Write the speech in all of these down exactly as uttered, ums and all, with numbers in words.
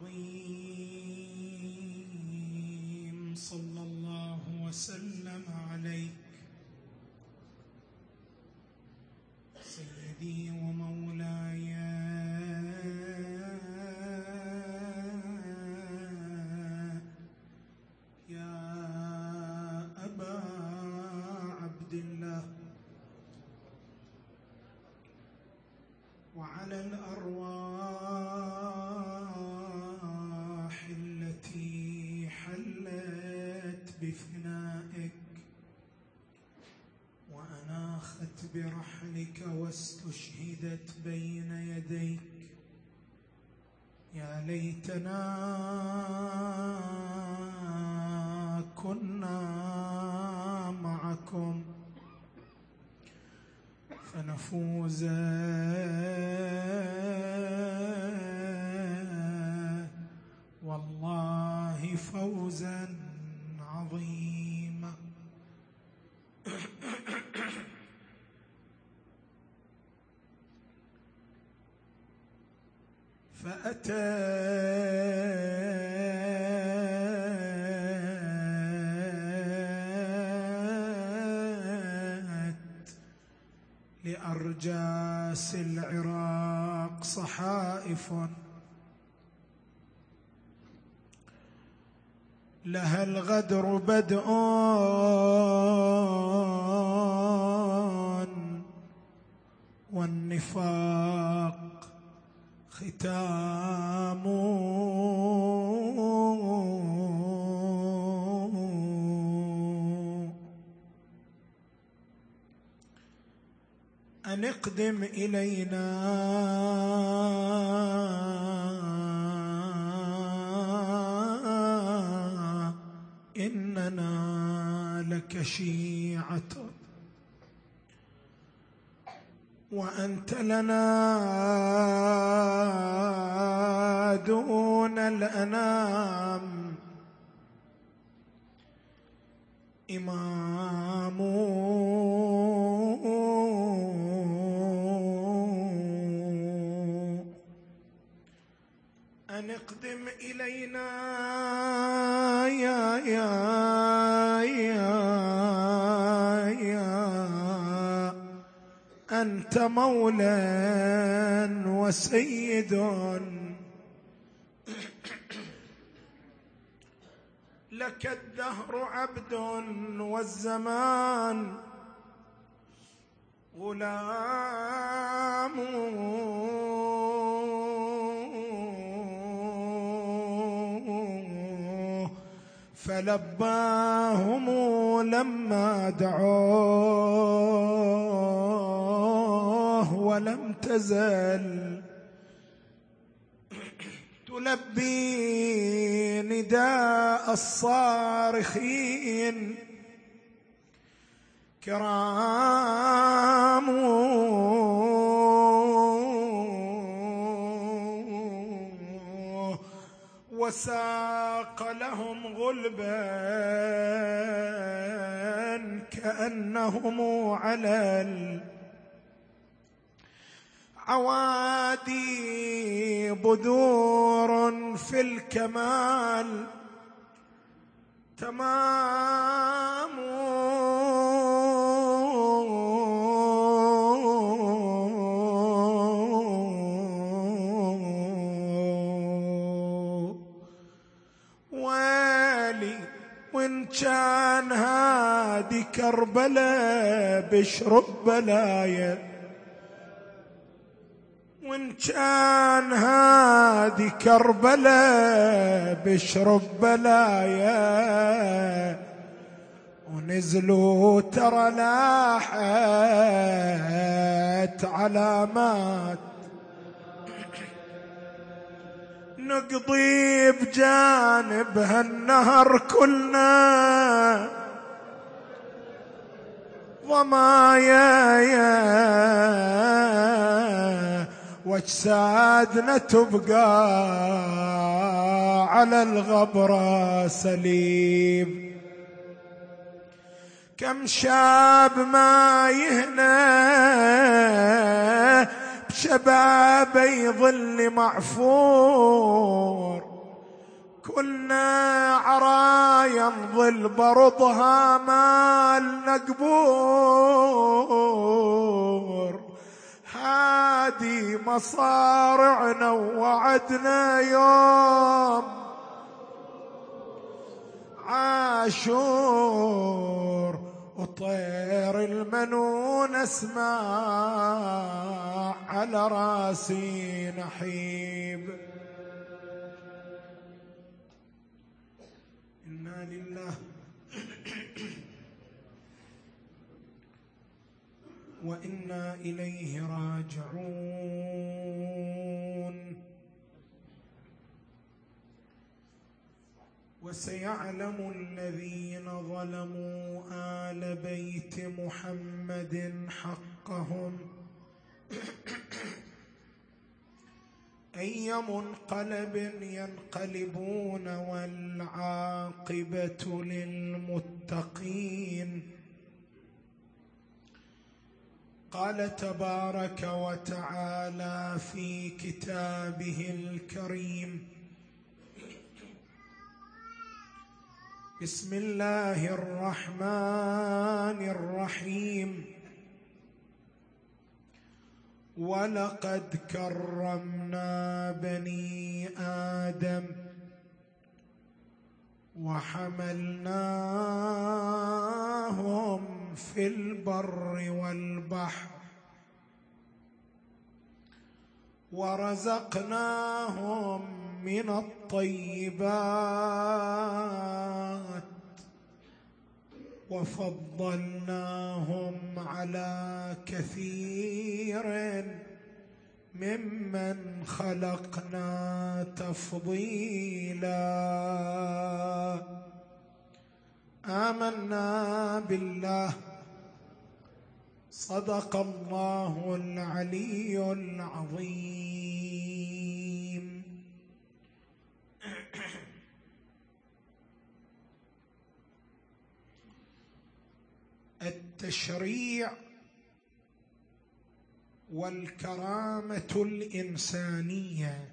العظيم صلى الله وسلم عليك سيدي ومولاي يا أبا عبد الله، وعلى الأرواح التي حلت بفنائك وأناخت برحلك واستشهدت بين يديك. يا ليتنا كنا معكم فنفوز والله فوزا عظيما. فأتت لأرجاس العراق صحائف لها الغدر بدء والنفاق ختام. أن اقدم إلينا إننا لك شيعة وأنت لنا دون الأنام إمام. أن اقدم إلينا يا يا يا يا أنت مولى وسيد لك الدهر عبد والزمان غلام. فلباهم لما دعوه ولم تزل تلبي نداء الصارخين كرام. وساق لهم غلبا كأنهم على العوادي بذور في الكمال تمام. وإن كان هادي كربلاء بشرب بلايا، وإن كان هادي كربلاء بشرب بلايا، ونزلوا ترى لاحت علامات نقضي بجانب هالنهر كلنا ضمايا يا واجسادنا تبقى على الغبرة سليم. كم شاب ما يهنى بشبابه يظل معفور، النعرا ينظل برضها مال نقبور، هادي مصارعنا ووعدنا يوم عاشور، وطير المنون اسمع على راسي نحيب. إنا لله وإنا إليه راجعون. وسيعلم الذين ظلموا آل بيت محمد حقهم أي منقلب ينقلبون والعاقبة للمتقين. قال تبارك وتعالى في كتابه الكريم: بسم الله الرحمن الرحيم: ولقد كرمنا بني آدم وحملناهم في البر والبحر ورزقناهم من الطيبات وفضلناهم على كثير ممن خلقنا تفضيلا. آمنا بالله. صدق الله العلي العظيم. التشريع والكرامة الإنسانية،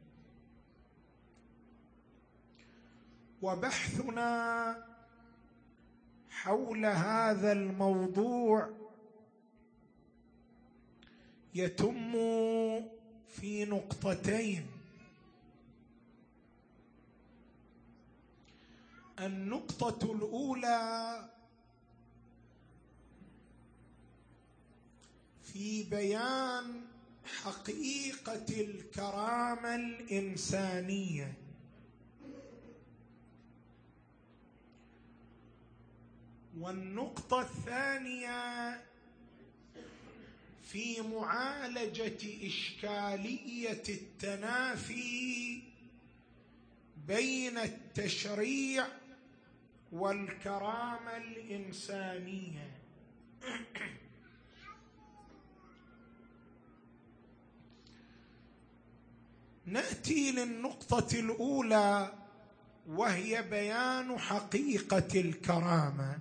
وبحثنا حول هذا الموضوع يتم في نقطتين. النقطة الأولى في بيان حقيقة الكرامة الإنسانية، والنقطة الثانية في معالجة إشكالية التنافي بين التشريع والكرامة الإنسانية. نأتي للنقطة الأولى وهي بيان حقيقة الكرامة.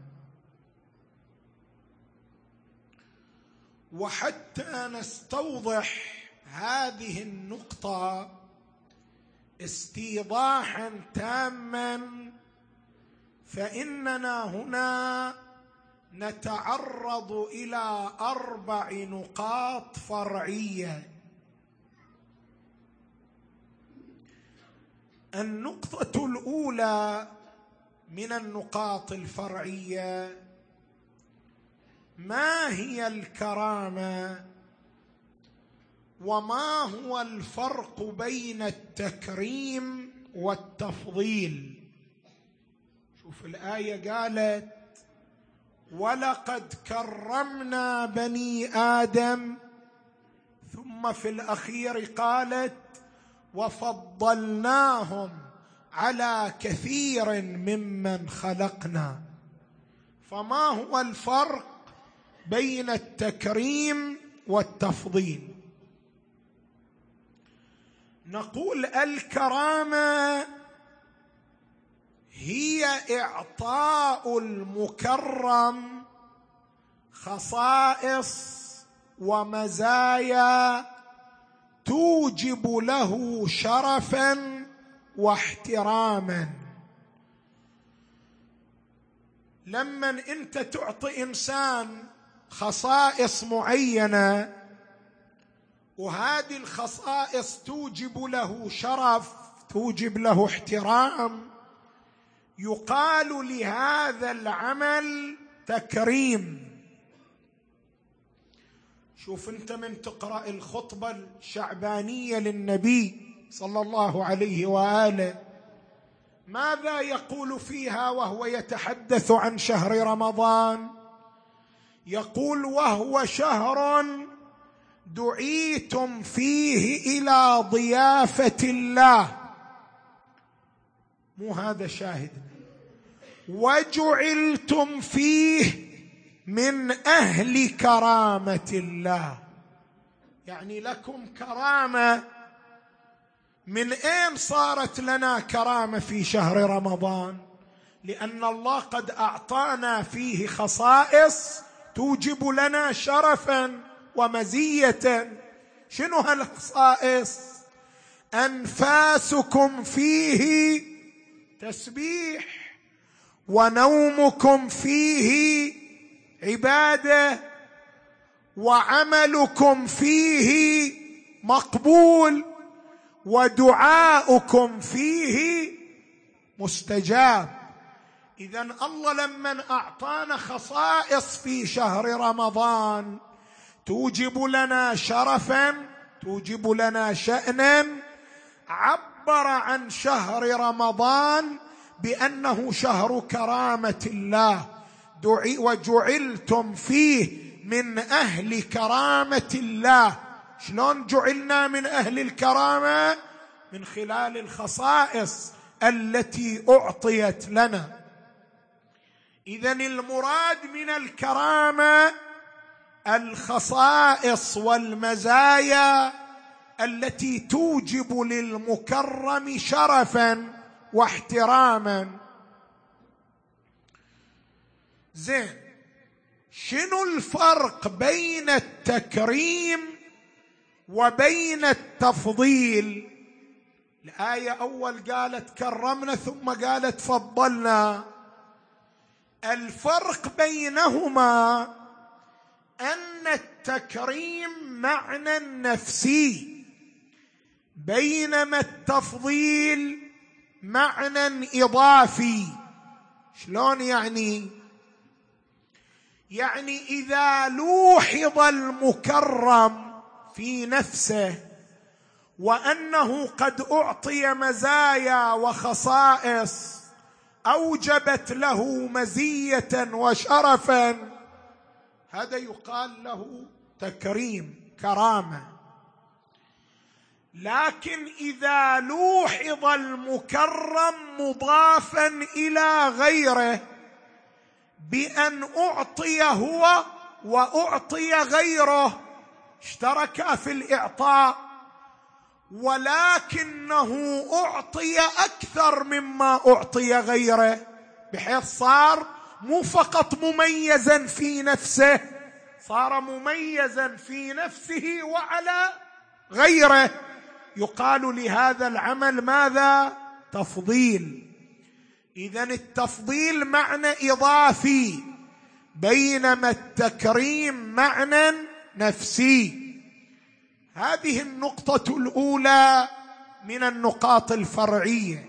وحتى نستوضح هذه النقطة استيضاحا تاما فإننا هنا نتعرض إلى أربع نقاط فرعية. النقطة الأولى من النقاط الفرعية: ما هي الكرامة؟ وما هو الفرق بين التكريم والتفضيل؟ شوف الآية قالت: ولقد كرمنا بني آدم، ثم في الأخير قالت: وفضلناهم على كثير ممن خلقنا. فما هو الفرق بين التكريم والتفضيل؟ نقول الكرامة هي إعطاء المكرم خصائص ومزايا توجب له شرفا واحتراما. لما أنت تعطي إنسان خصائص معينة وهذه الخصائص توجب له شرف، توجب له احترام، يقال لهذا العمل تكريم. شوف أنت من تقرأ الخطبة الشعبانية للنبي صلى الله عليه وآله ماذا يقول فيها وهو يتحدث عن شهر رمضان؟ يقول: وهو شهر دعيتم فيه إلى ضيافة الله. مو هذا شاهد. وجعلتم فيه من أهل كرامة الله، يعني لكم كرامة. من أين صارت لنا كرامة في شهر رمضان؟ لأن الله قد أعطانا فيه خصائص توجب لنا شرفا ومزية. شنو هالخصائص؟ أنفاسكم فيه تسبيح، ونومكم فيه عبادة، وعملكم فيه مقبول، ودعاؤكم فيه مستجاب. إذن الله لمن أعطانا خصائص في شهر رمضان توجب لنا شرفا، توجب لنا شأنا، عبر عن شهر رمضان بأنه شهر كرامة الله. وجعلتم فيه من أهل كرامة الله. شلون جعلنا من أهل الكرامة؟ من خلال الخصائص التي أعطيت لنا. إذن المراد من الكرامة الخصائص والمزايا التي توجب للمكرم شرفا واحتراما. زين، شنو الفرق بين التكريم وبين التفضيل؟ الآية أول قالت كرمنا ثم قالت فضلنا. الفرق بينهما أن التكريم معنى نفسي، بينما التفضيل معنى إضافي. شلون يعني؟ يعني إذا لوحظ المكرم في نفسه وأنه قد أعطي مزايا وخصائص أوجبت له مزية وشرفا، هذا يقال له تكريم، كرامة. لكن إذا لوحظ المكرم مضافا إلى غيره بأن أعطي هو وأعطي غيره، اشتركا في الإعطاء، ولكنه أعطي أكثر مما أعطي غيره، بحيث صار مو فقط مميزا في نفسه، صار مميزا في نفسه وعلى غيره، يقال لهذا العمل ماذا؟ تفضيل. إذن التفضيل معنى إضافي، بينما التكريم معنى نفسي. هذه النقطة الأولى من النقاط الفرعية.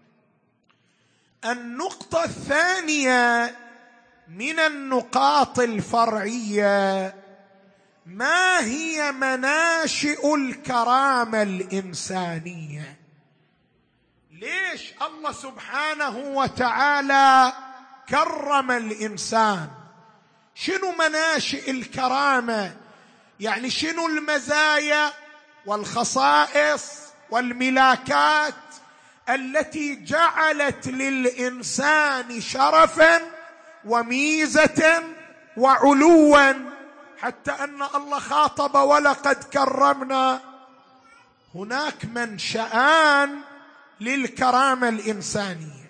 النقطة الثانية من النقاط الفرعية: ما هي مناشئ الكرامة الإنسانية؟ ليش الله سبحانه وتعالى كرم الإنسان؟ شنو مناشئ الكرامة؟ يعني شنو المزايا والخصائص والملاكات التي جعلت للإنسان شرفا وميزة وعلوا، حتى أن الله خاطب ولقد كرمنا؟ هناك منشآن للكرامة الإنسانية.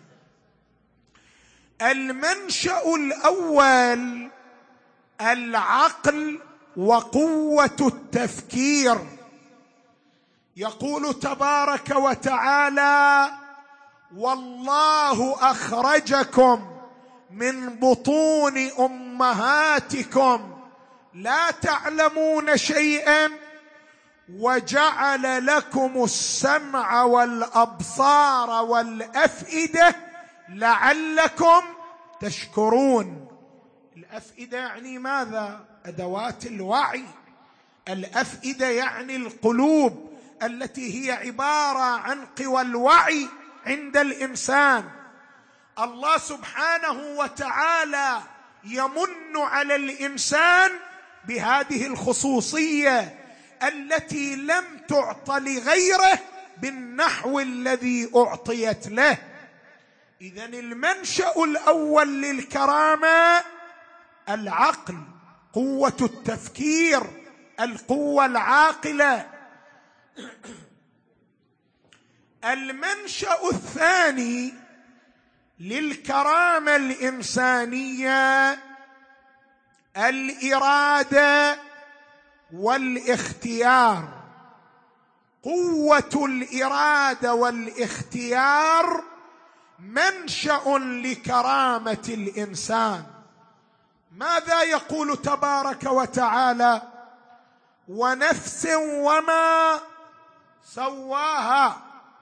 المنشأ الأول العقل وقوة التفكير. يقول تبارك وتعالى: والله أخرجكم من بطون أمهاتكم لا تعلمون شيئا وجعل لكم السمع والأبصار والأفئدة لعلكم تشكرون. الأفئدة يعني ماذا؟ أدوات الوعي. الأفئدة يعني القلوب التي هي عبارة عن قوى الوعي عند الإنسان. الله سبحانه وتعالى يمن على الإنسان بهذه الخصوصية التي لم تعط لغيره بالنحو الذي أعطيت له. إذن المنشأ الأول للكرامة العقل، قوة التفكير، القوة العاقلة. المنشأ الثاني للكرامة الإنسانية الإرادة والاختيار. قوة الإرادة والاختيار منشأ لكرامة الإنسان. ماذا يقول تبارك وتعالى؟ ونفس وما سواها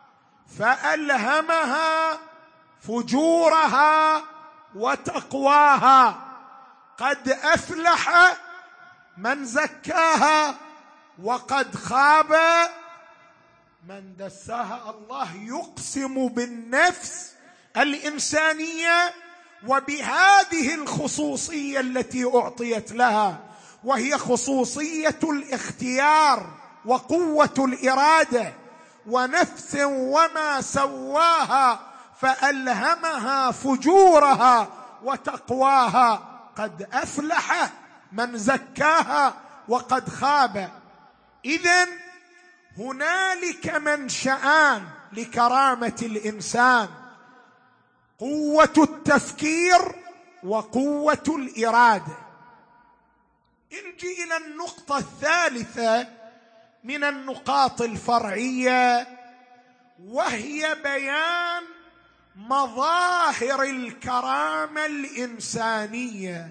فألهمها فجورها وتقواها قد أفلح من زكاها وقد خاب من دساها. الله يقسم بالنفس الإنسانية وبهذه الخصوصية التي أعطيت لها، وهي خصوصية الاختيار وقوة الإرادة. ونفس وما سواها فألهمها فجورها وتقواها قد أفلح من زكاها وقد خاب. إذن هنالك منشآن لكرامة الإنسان: قوة التفكير وقوة الإرادة. نجي إلى النقطة الثالثة من النقاط الفرعية، وهي بيان مظاهر الكرامة الإنسانية.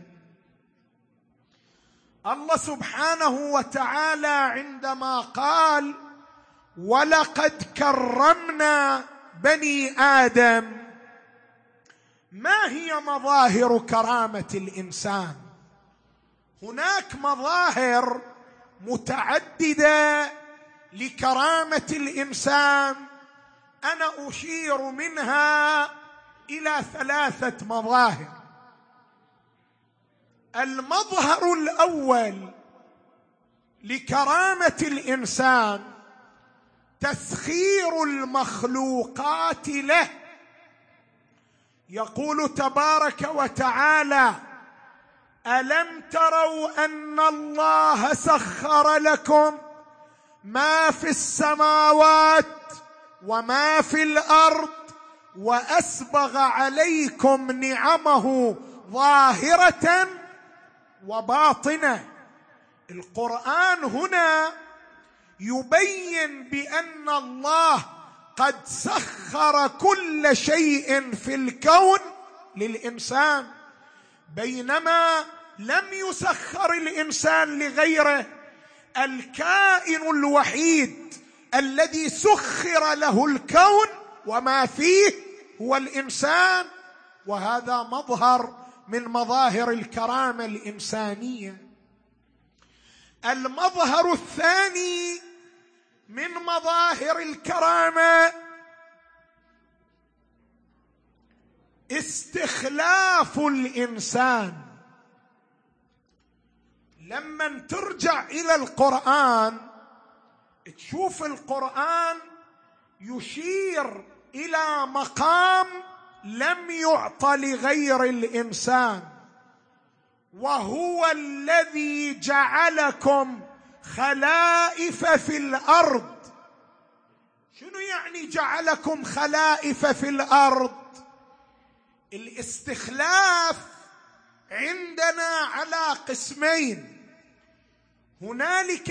الله سبحانه وتعالى عندما قال ولقد كرمنا بني آدم، ما هي مظاهر كرامة الإنسان؟ هناك مظاهر متعددة لكرامة الإنسان، أنا أشير منها إلى ثلاثة مظاهر. المظهر الأول لكرامة الإنسان تسخير المخلوقات له. يقول تبارك وتعالى: ألم تروا أن الله سخر لكم ما في السماوات وما في الأرض وأسبغ عليكم نعمه ظاهرة وباطنة. القرآن هنا يبين بأن الله قد سخر كل شيء في الكون للإنسان، بينما لم يسخر الإنسان لغيره. الكائن الوحيد الذي سخر له الكون وما فيه هو الإنسان، وهذا مظهر من مظاهر الكرامة الإنسانية. المظهر الثاني من مظاهر الكرامة استخلاف الإنسان. لما ترجع إلى القرآن تشوف القرآن يشير إلى مقام لم يعط لغير الإنسان، وهو الذي جعلكم خلائف في الأرض. شنو يعني جعلكم خلائف في الأرض؟ الاستخلاف عندنا على قسمين: هنالك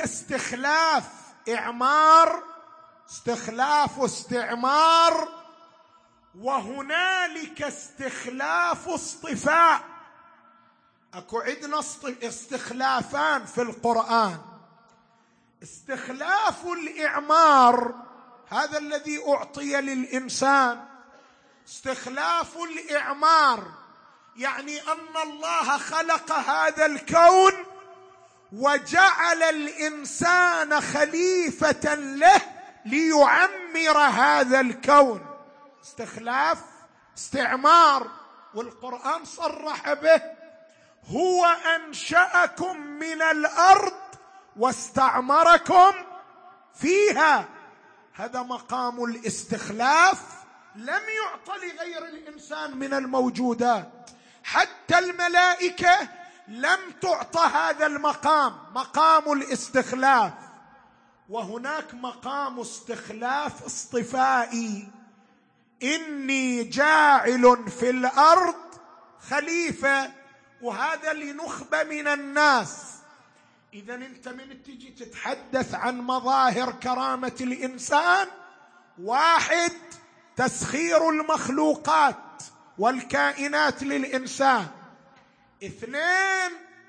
استخلاف إعمار، استخلاف واستعمار، وهنالك استخلاف اصطفاء. اكو عندنا استخلافان في القرآن. استخلاف الإعمار هذا الذي أعطي للإنسان. استخلاف الإعمار يعني أن الله خلق هذا الكون وجعل الإنسان خليفة له ليعمر هذا الكون. استخلاف، استعمار، والقرآن صرح به: هو أنشأكم من الأرض واستعمركم فيها. هذا مقام الاستخلاف لم يعط لغير الإنسان من الموجودات. حتى الملائكة لم تعط هذا المقام، مقام الاستخلاف. وهناك مقام استخلاف اصطفائي: إني جاعل في الأرض خليفة، وهذا لنخبة من الناس. إذا أنت من تجي تتحدث عن مظاهر كرامة الإنسان: واحد، تسخير المخلوقات والكائنات للإنسان. اثنين،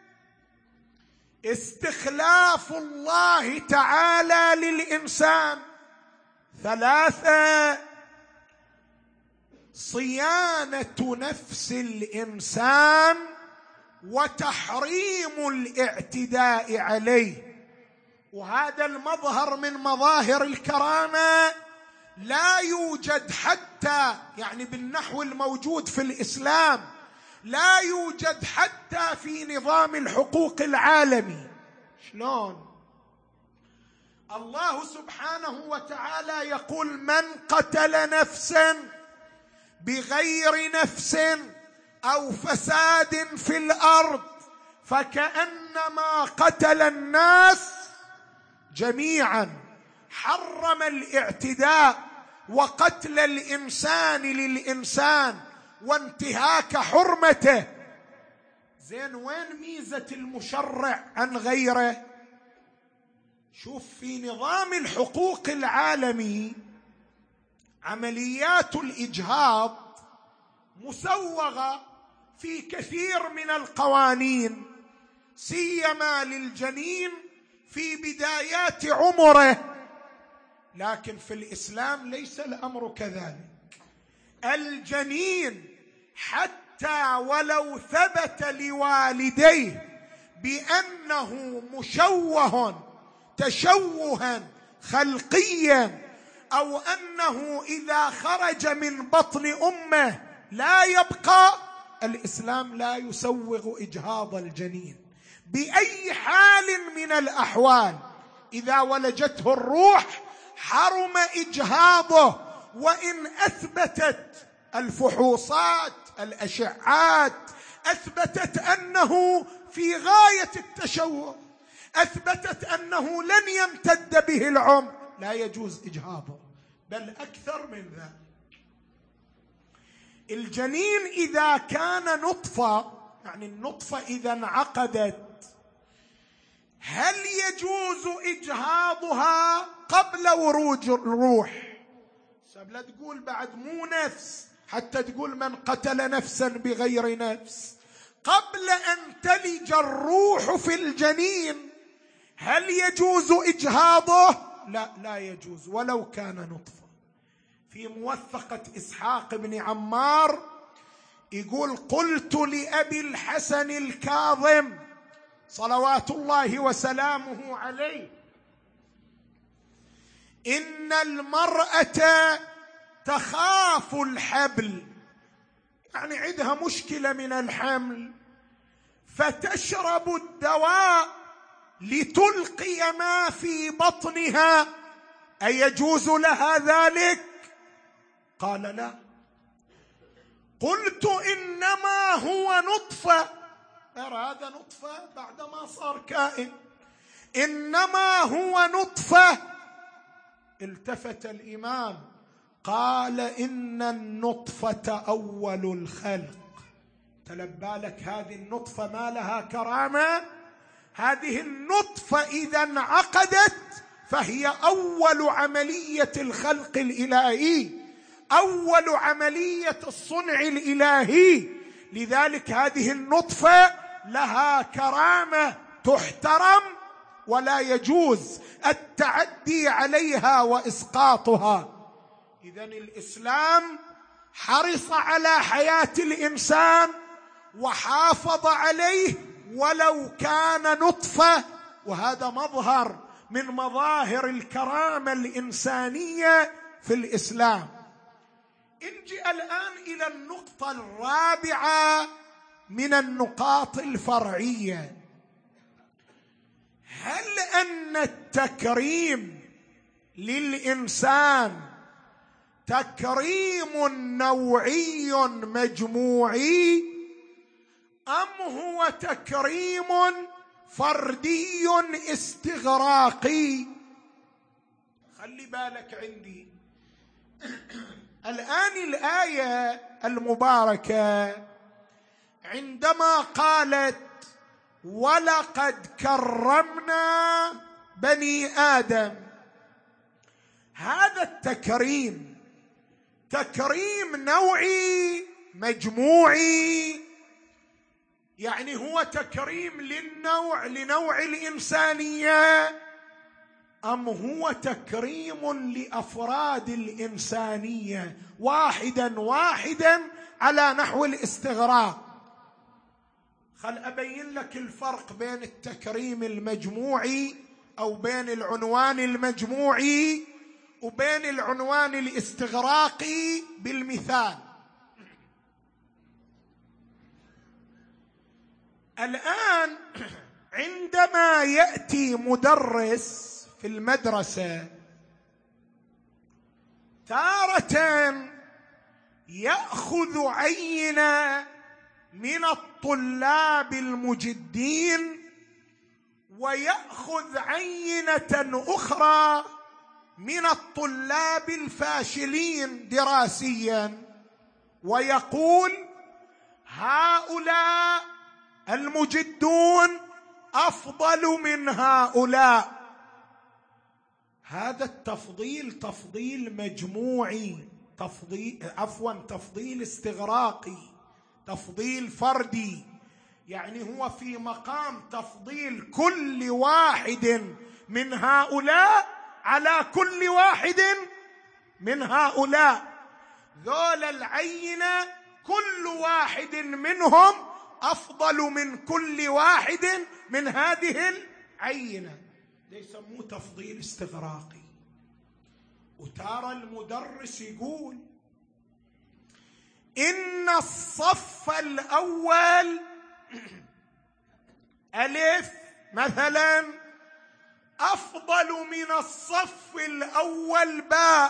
استخلاف الله تعالى للإنسان. ثلاثة، صيانة نفس الإنسان وتحريم الاعتداء عليه. وهذا المظهر من مظاهر الكرامة لا يوجد حتى يعني بالنحو الموجود في الإسلام، لا يوجد حتى في نظام الحقوق العالمي. شلون؟ الله سبحانه وتعالى يقول: من قتل نفسا بغير نفس أو فساد في الأرض فكأنما قتل الناس جميعا. حرم الاعتداء وقتل الإنسان للإنسان وانتهاك حرمته. زين، وين ميزة المشرع عن غيره؟ شوف، في نظام الحقوق العالمي عمليات الإجهاض مسوغة في كثير من القوانين، سيما للجنين في بدايات عمره. لكن في الإسلام ليس الأمر كذلك. الجنين حتى ولو ثبت لوالديه بأنه مشوه تشوها خلقيا، أو أنه إذا خرج من بطن أمه لا يبقى، الإسلام لا يسوغ إجهاض الجنين بأي حال من الأحوال. إذا ولجته الروح حرم إجهاضه، وإن أثبتت الفحوصات الأشعات أثبتت أنه في غاية التشوه، أثبتت أنه لن يمتد به العمر، لا يجوز إجهاضه. بل أكثر من ذلك، الجنين إذا كان نطفة، يعني النطفة إذا انعقدت، هل يجوز إجهاضها قبل ورود الروح؟ لا تقول بعد مو نفس، حتى تقول من قتل نفسا بغير نفس. قبل أن تلج الروح في الجنين هل يجوز إجهاضه؟ لا، لا يجوز ولو كان نطفة. في موثقة إسحاق بن عمار يقول: قلت لأبي الحسن الكاظم صلوات الله وسلامه عليه: إن المرأة تخاف الحبل، يعني عندها مشكلة من الحمل، فتشرب الدواء لتلقي ما في بطنها، أيجوز لها ذلك؟ قال: لا. قلت: إنما هو نطفة، ترى هذا نطفة بعدما صار كائن، إنما هو نطفة. التفت الإمام قال: إن النطفة أول الخلق. تلبالك هذه النطفة ما لها كرامة؟ هذه النطفة إذا انعقدت فهي أول عملية الخلق الإلهي. أول عملية الصنع الإلهي. لذلك هذه النطفة لها كرامة تحترم ولا يجوز التعدي عليها وإسقاطها. إذن الإسلام حرص على حياة الإنسان وحافظ عليه ولو كان نطفة، وهذا مظهر من مظاهر الكرامة الإنسانية في الإسلام. نجي الآن إلى النقطة الرابعة من النقاط الفرعية. هل أن التكريم للإنسان تكريم نوعي مجموعي أم هو تكريم فردي استغراقي؟ خلي بالك عندي الآن الآية المباركة عندما قالت ولقد كرمنا بني آدم، هذا التكريم تكريم نوعي مجموعي، يعني هو تكريم للنوع لنوع الإنسانية أم هو تكريم لأفراد الإنسانية واحدا واحدا على نحو الاستغراق؟ خل أبين لك الفرق بين التكريم المجموعي أو بين العنوان المجموعي وبين العنوان الاستغراقي بالمثال. الآن عندما يأتي مدرس في المدرسة تارة يأخذ عينة من الطلاب المجدين ويأخذ عينة أخرى من الطلاب الفاشلين دراسيا ويقول هؤلاء المجدون أفضل من هؤلاء. هذا التفضيل تفضيل مجموعي، تفضيل عفوا تفضيل استغراقي، تفضيل فردي، يعني هو في مقام تفضيل كل واحد من هؤلاء على كل واحد من هؤلاء. ذول العينة كل واحد منهم أفضل من كل واحد من هذه العينة، يسموه تفضيل استغراقي. وترى المدرس يقول إن الصف الأول ألف مثلا أفضل من الصف الأول باء.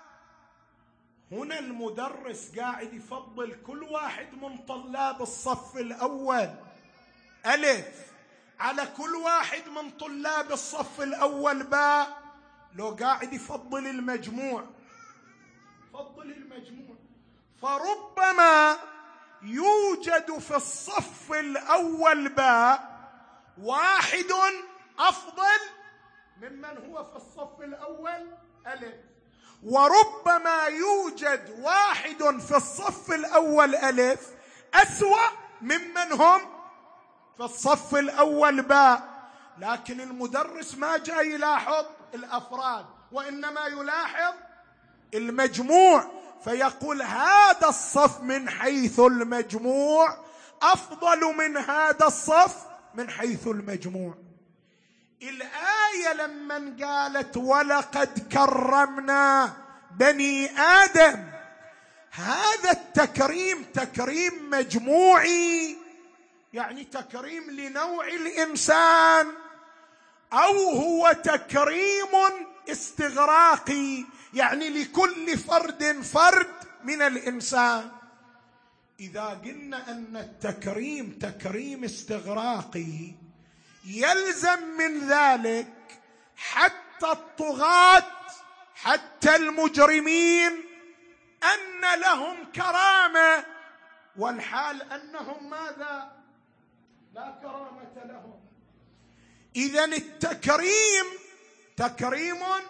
هنا المدرس قاعد يفضل كل واحد من طلاب الصف الأول ألف على كل واحد من طلاب الصف الأول باء. لو قاعد يفضل المجموع فضل المجموع، فربما يوجد في الصف الأول باء واحد أفضل ممن هو في الصف الأول ألف، وربما يوجد واحد في الصف الأول ألف أسوأ ممن هم في الصف الأول باء. لكن المدرس ما جاي يلاحظ الأفراد وإنما يلاحظ المجموع، فيقول هذا الصف من حيث المجموع أفضل من هذا الصف من حيث المجموع. الآية لما قالت ولقد كرمنا بني آدم، هذا التكريم تكريم مجموعي، يعني تكريم لنوع الإنسان، أو هو تكريم استغراقي، يعني لكل فرد فرد من الإنسان. إذا قلنا أن التكريم تكريم استغراقي يلزم من ذلك حتى الطغاة حتى المجرمين أن لهم كرامة، والحال أنهم ماذا؟ لا كرامة لهم. إذن التكريم تكريم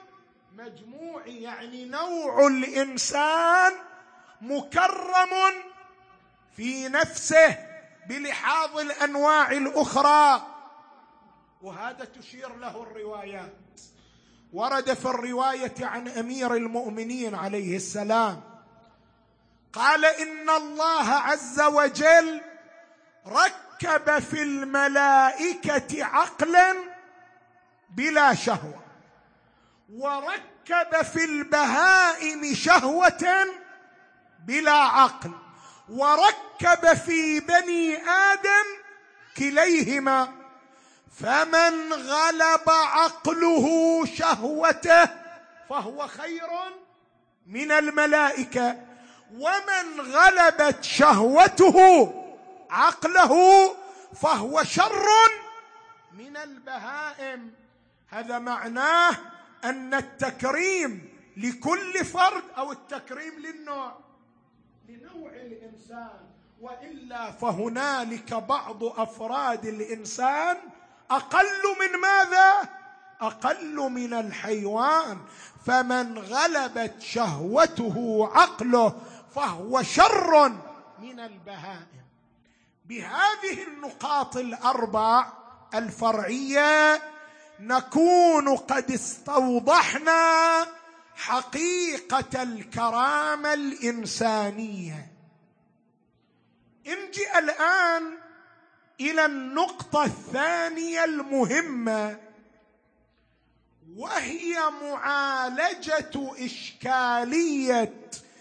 مجموعي يعني نوع الإنسان مكرم في نفسه بلحاظ الأنواع الأخرى، وهذا تشير له الروايات. ورد في الرواية عن أمير المؤمنين عليه السلام قال إن الله عز وجل ركب في الملائكة عقلا بلا شهوة، وركب في البهائم شهوة بلا عقل، وركب في بني آدم كليهما، فمن غلب عقله شهوته فهو خير من الملائكة، ومن غلبت شهوته عقله فهو شر من البهائم. هذا معناه أن التكريم لكل فرد أو التكريم للنوع لنوع الإنسان، وإلا فهنالك بعض أفراد الإنسان أقل من ماذا؟ أقل من الحيوان، فمن غلبت شهوته عقله فهو شر من البهائم. بهذه النقاط الأربع الفرعية نكون قد استوضحنا حقيقة الكرامة الإنسانية. نجي الآن إلى النقطة الثانية المهمة، وهي معالجة إشكالية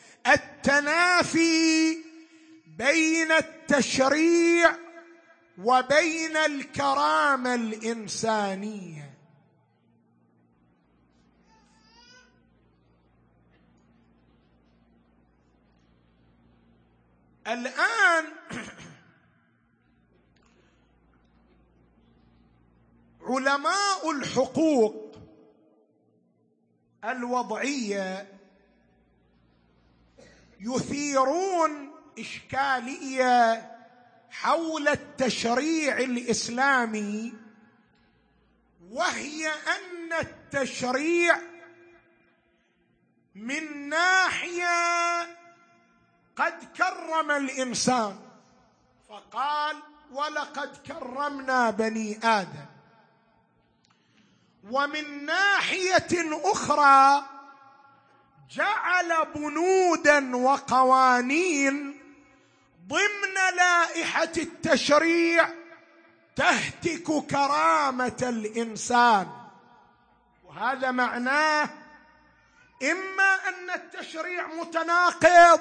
التنافي بين التشريع وبين الكرامة الإنسانية. الآن علماء الحقوق الوضعية يثيرون إشكالية حول التشريع الإسلامي، وهي أن التشريع من ناحية قد كرم الإنسان، فقال ولقد كرمنا بني آدم، ومن ناحية أخرى جعل بنودا وقوانين ضمن لائحة التشريع تهتك كرامة الإنسان. وهذا معناه إما أن التشريع متناقض،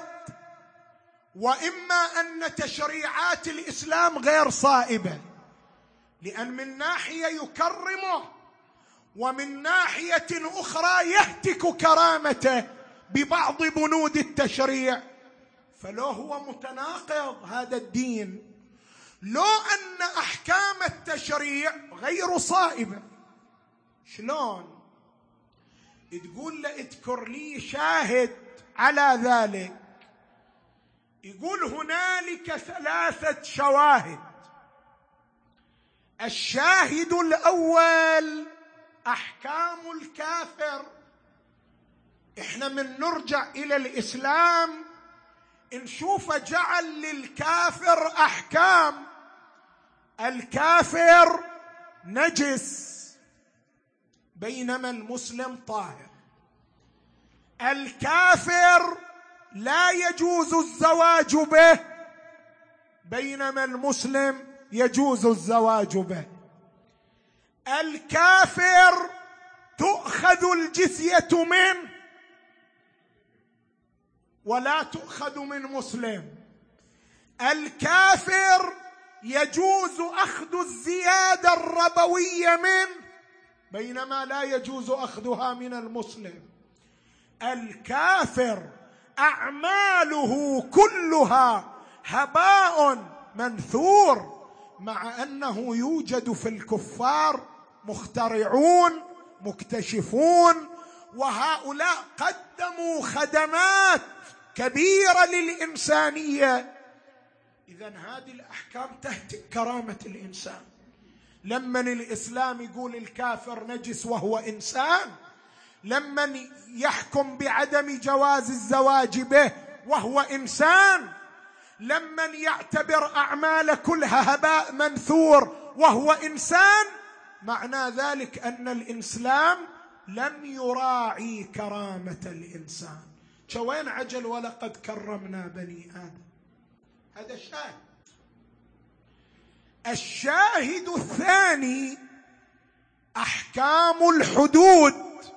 وإما أن تشريعات الإسلام غير صائبة، لأن من ناحية يكرمه ومن ناحية أخرى يهتك كرامته ببعض بنود التشريع. فلو هو متناقض هذا الدين، لو أن أحكام التشريع غير صائبة، شلون تقول له اذكر لي شاهد على ذلك؟ يقول هنالك ثلاثة شواهد. الشاهد الأول أحكام الكافر. إحنا من نرجع إلى الإسلام نشوف جعل للكافر أحكام. الكافر نجس بينما المسلم طاهر. الكافر لا يجوز الزواج به بينما المسلم يجوز الزواج به. الكافر تؤخذ الجزية منه ولا تؤخذ من مسلم. الكافر يجوز أخذ الزيادة الربوية منه بينما لا يجوز أخذها من المسلم. الكافر أعماله كلها هباء منثور، مع أنه يوجد في الكفار مخترعون مكتشفون، وهؤلاء قدموا خدمات كبيرة للإنسانية. إذن هذه الأحكام تهتك كرامة الإنسان. لما الإسلام يقول الكافر نجس وهو إنسان، لمن يحكم بعدم جواز الزواج به وهو إنسان، لمن يعتبر أعمال كلها هباء منثور وهو إنسان، معنى ذلك أن الإسلام لم يراعي كرامة الإنسان. شوين عجل ولقد كرمنا بني آدم، هذا شاهد. الشاهد الثاني أحكام الحدود.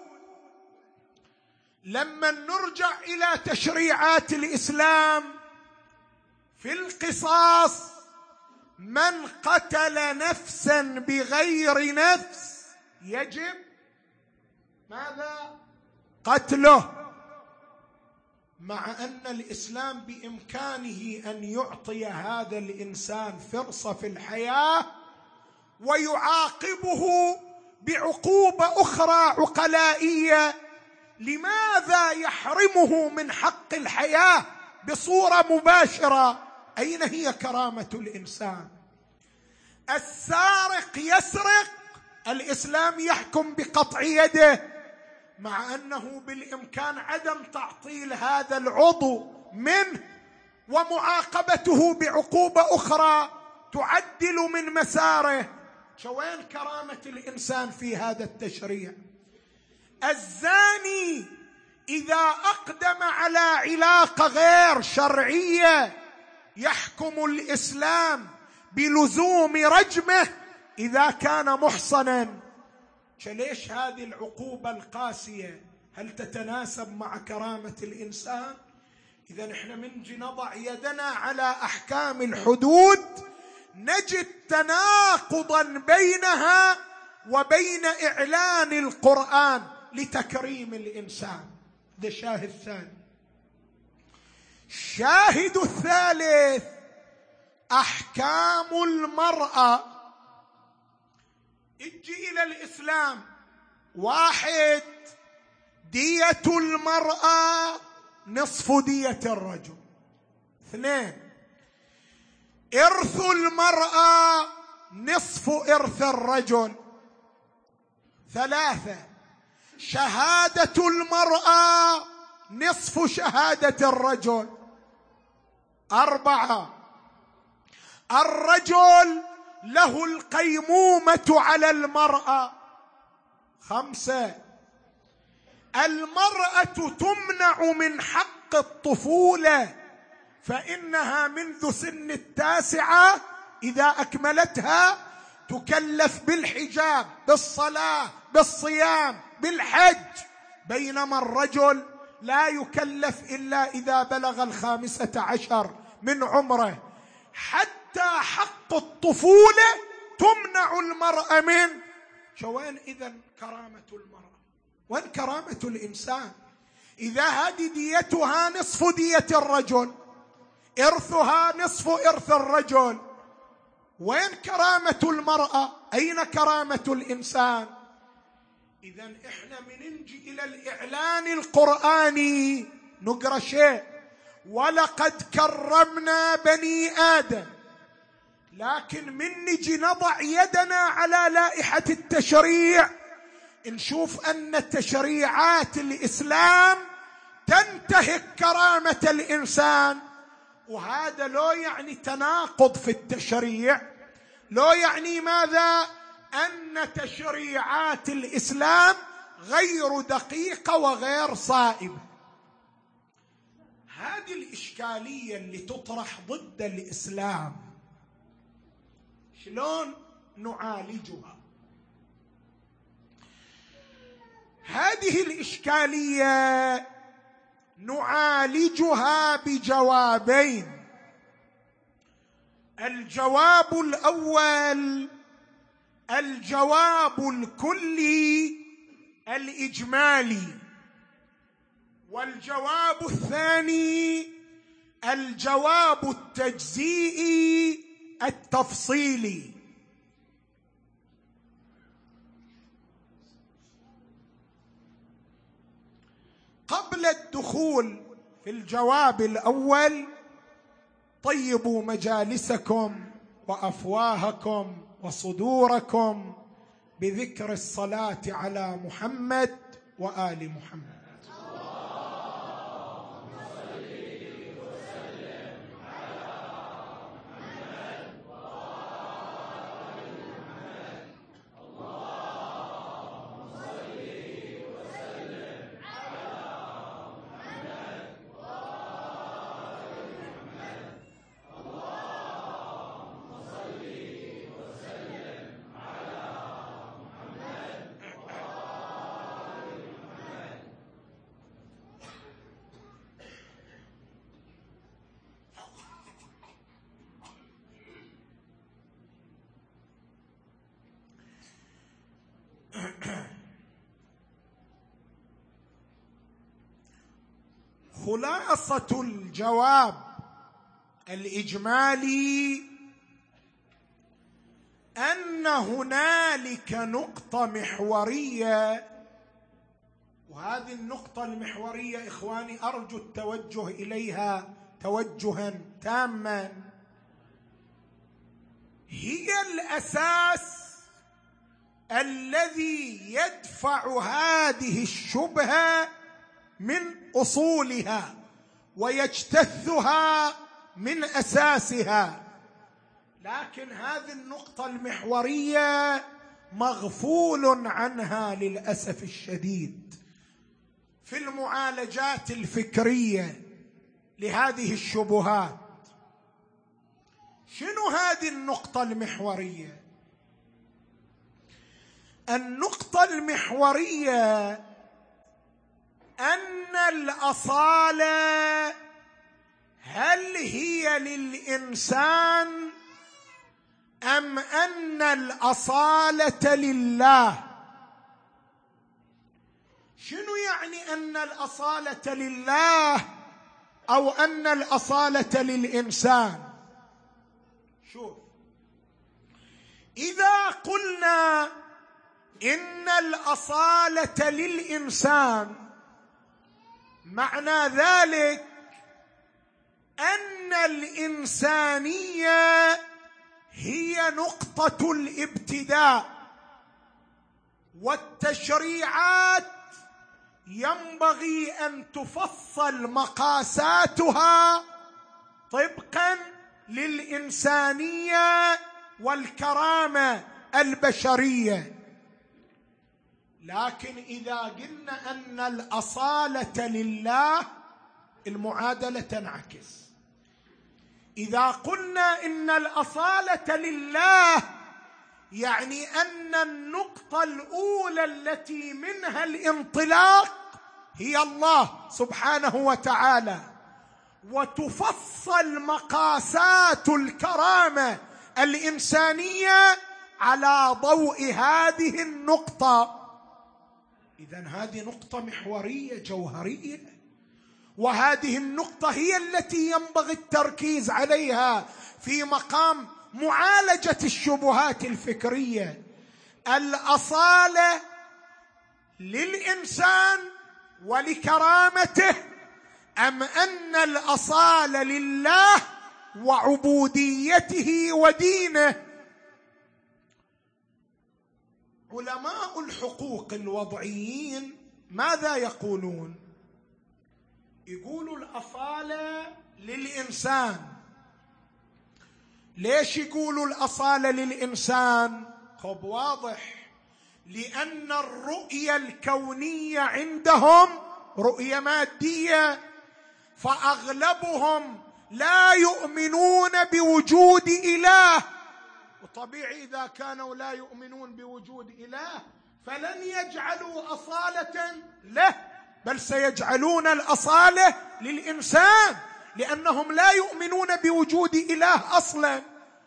لما نرجع إلى تشريعات الإسلام في القصاص، من قتل نفسا بغير نفس يجب ماذا؟ قتله، مع أن الإسلام بإمكانه أن يعطي هذا الإنسان فرصة في الحياة ويعاقبه بعقوبة أخرى عقلائية. لماذا يحرمه من حق الحياة بصورة مباشرة؟ أين هي كرامة الإنسان؟ السارق يسرق، الإسلام يحكم بقطع يده، مع أنه بالإمكان عدم تعطيل هذا العضو منه ومعاقبته بعقوبة أخرى تعدل من مساره. شوين كرامة الإنسان في هذا التشريع؟ الزاني إذا أقدم على علاقة غير شرعية يحكم الإسلام بلزوم رجمه إذا كان محصنا. ليش هذه العقوبة القاسية؟ هل تتناسب مع كرامة الإنسان؟ إذا إحنا منجي نضع يدنا على أحكام الحدود نجد تناقضا بينها وبين إعلان القرآن لتكريم الإنسان. ده شاهد ثاني. الشاهد الثالث أحكام المرأة. اجي إلى الإسلام، واحد، دية المرأة نصف دية الرجل. اثنين، إرث المرأة نصف إرث الرجل. ثلاثة، شهادة المرأة نصف شهادة الرجل. أربعة، الرجل له القيمومة على المرأة. خمسة، المرأة تمنع من حق الطفولة، فإنها منذ سن التاسعة إذا أكملتها تكلف بالحجاب، بالصلاة، بالصيام، بالحج، بينما الرجل لا يكلف إلا إذا بلغ الخامسة عشر من عمره. حتى حق الطفولة تمنع المرأة منه. شوين إذن كرامة المرأة؟ وين كرامة الإنسان؟ إذا هذه ديتها نصف دية الرجل، إرثها نصف إرث الرجل، وين كرامة المرأة؟ أين كرامة الإنسان؟ إذن إحنا مننجي إلى الإعلان القرآني نقرأ شيء، ولقد كرمنا بني آدم، لكن من نجي نضع يدنا على لائحة التشريع نشوف أن تشريعات الإسلام تنتهك كرامة الإنسان. وهذا لا يعني تناقض في التشريع، لا يعني ماذا؟ أن تشريعات الإسلام غير دقيقة وغير صائبة. هذه الإشكالية اللي تطرح ضد الإسلام شلون نعالجها؟ هذه الإشكالية نعالجها بجوابين. الجواب الأول الجواب الكلي الإجمالي، والجواب الثاني الجواب التجزئي التفصيلي. قبل الدخول في الجواب الأول طيبوا مجالسكم وأفواهكم وصدوركم بذكر الصلاة على محمد وآل محمد. خلاصة الجواب الإجمالي أن هنالك نقطة محورية، وهذه النقطة المحورية إخواني أرجو التوجه إليها توجها تاما، هي الأساس الذي يدفع هذه الشبهة من أصولها ويجتثها من أساسها. لكن هذه النقطة المحورية مغفول عنها للأسف الشديد في المعالجات الفكرية لهذه الشبهات. شنو هذه النقطة المحورية؟ النقطة المحورية أن الأصالة هل هي للإنسان أم أن الأصالة لله؟ شنو يعني أن الأصالة لله أو أن الأصالة للإنسان؟ شوف، إذا قلنا إن الأصالة للإنسان معنى ذلك أن الإنسانية هي نقطة الابتداء، والتشريعات ينبغي أن تفصل مقاساتها طبقا للإنسانية والكرامة البشرية. لكن إذا قلنا أن الأصالة لله المعادلة تنعكس. إذا قلنا إن الأصالة لله يعني أن النقطة الأولى التي منها الانطلاق هي الله سبحانه وتعالى، وتفصل مقاسات الكرامة الإنسانية على ضوء هذه النقطة. إذن هذه نقطة محورية جوهرية، وهذه النقطة هي التي ينبغي التركيز عليها في مقام معالجة الشبهات الفكرية. الأصالة للإنسان ولكرامته أم أن الأصالة لله وعبوديته ودينه؟ علماء الحقوق الوضعيين ماذا يقولون؟ يقولوا الأصالة للإنسان. ليش يقولوا الأصالة للإنسان؟ خب واضح، لأن الرؤية الكونية عندهم رؤية مادية، فأغلبهم لا يؤمنون بوجود إله، وطبيعي إذا كانوا لا يؤمنون بوجود إله فلن يجعلوا أصالة له، بل سيجعلون الأصالة للإنسان لأنهم لا يؤمنون بوجود إله أصلا.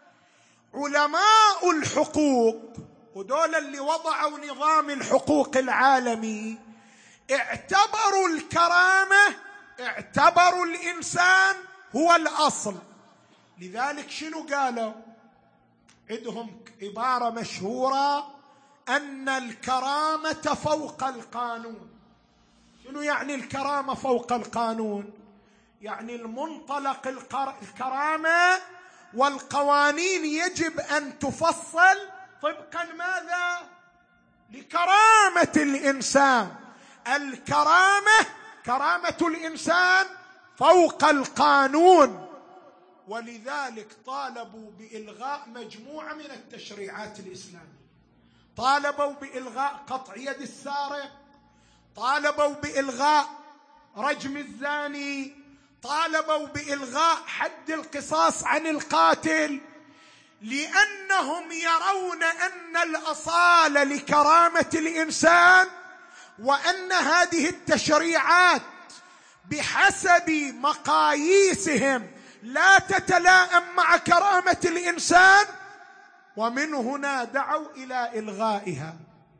علماء الحقوق ودول اللي وضعوا نظام الحقوق العالمي اعتبروا الكرامة، اعتبروا الإنسان هو الأصل. لذلك شنو قالوا؟ عندهم عبارة مشهورة أن الكرامة فوق القانون. شنو يعني الكرامة فوق القانون؟ يعني المنطلق الكرامة والقوانين يجب أن تفصل طبقا ماذا؟ لكرامة الإنسان، الكرامة كرامة الإنسان فوق القانون، ولذلك طالبوا بإلغاء مجموعة من التشريعات الإسلامية. طالبوا بإلغاء قطع يد السارق، طالبوا بإلغاء رجم الزاني، طالبوا بإلغاء حد القصاص عن القاتل، لأنهم يرون أن الأصالة لكرامة الإنسان، وأن هذه التشريعات بحسب مقاييسهم لا تتلائم مع كرامة الإنسان، ومن هنا دعوا إلى إلغائها.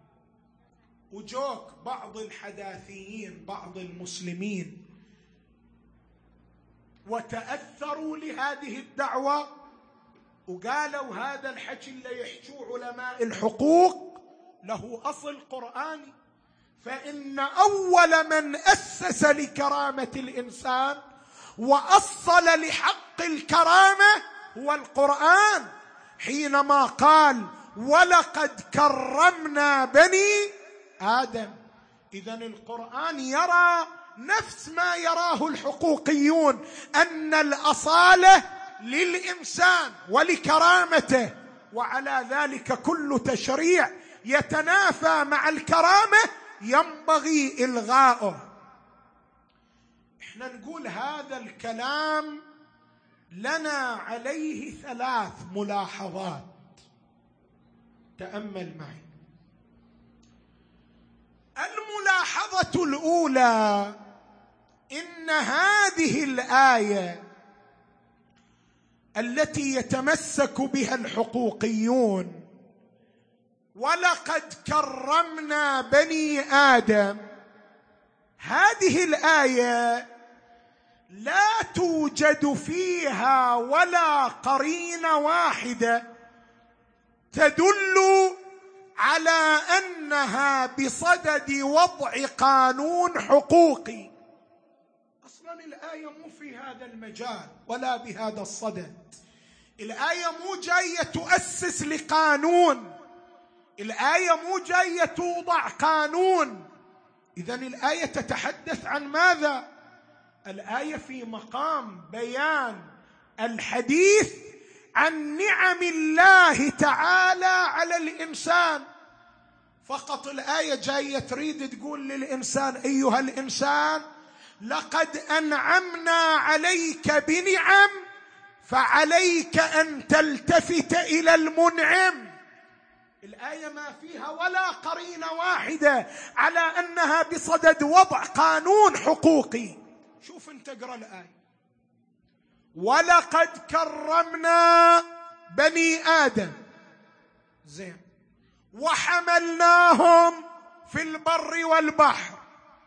وجوك بعض الحداثيين بعض المسلمين وتأثروا لهذه الدعوة وقالوا هذا الحكي اللي يحكوه علماء الحقوق له أصل قرآني، فإن أول من أسس لكرامة الإنسان وأصل لحق الكرامة هو القرآن، حينما قال ولقد كرمنا بني آدم. إذن القرآن يرى نفس ما يراه الحقوقيون، أن الأصالة للإنسان ولكرامته، وعلى ذلك كل تشريع يتنافى مع الكرامة ينبغي إلغاؤه. احنا نقول هذا الكلام لنا عليه ثلاث ملاحظات، تأمل معي. الملاحظة الأولى إن هذه الآية التي يتمسك بها الحقوقيون ولقد كرمنا بني آدم، هذه الآية لا توجد فيها ولا قرينة واحدة تدل على أنها بصدد وضع قانون حقوقي. أصلا الآية مو في هذا المجال ولا بهذا الصدد. الآية مو جاية تؤسس لقانون، الآية مو جاية توضع قانون. إذن الآية تتحدث عن ماذا؟ الآية في مقام بيان الحديث عن نعم الله تعالى على الإنسان فقط. الآية جاية تريد تقول للإنسان أيها الإنسان لقد أنعمنا عليك بنعم فعليك أن تلتفت إلى المنعم. الآية ما فيها ولا قرينة واحدة على أنها بصدد وضع قانون حقوقي. شوف انت اقرأ الآية، ولقد كرمنا بني آدم، زين، وحملناهم في البر والبحر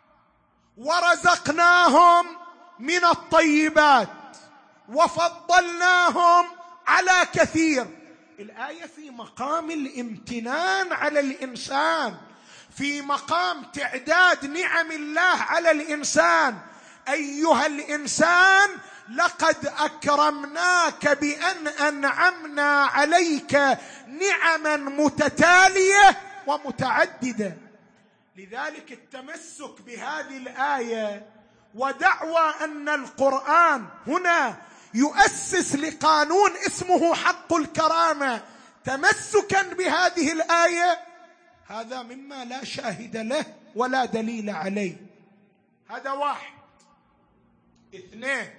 ورزقناهم من الطيبات وفضلناهم على كثير. الآية في مقام الامتنان على الإنسان، في مقام تعداد نعم الله على الإنسان. أيها الإنسان لقد أكرمناك بأن أنعمنا عليك نعما متتالية ومتعددة. لذلك التمسك بهذه الآية ودعوى أن القرآن هنا يؤسس لقانون اسمه حق الكرامة تمسكا بهذه الآية، هذا مما لا شاهد له ولا دليل عليه. هذا واحد. اثنين،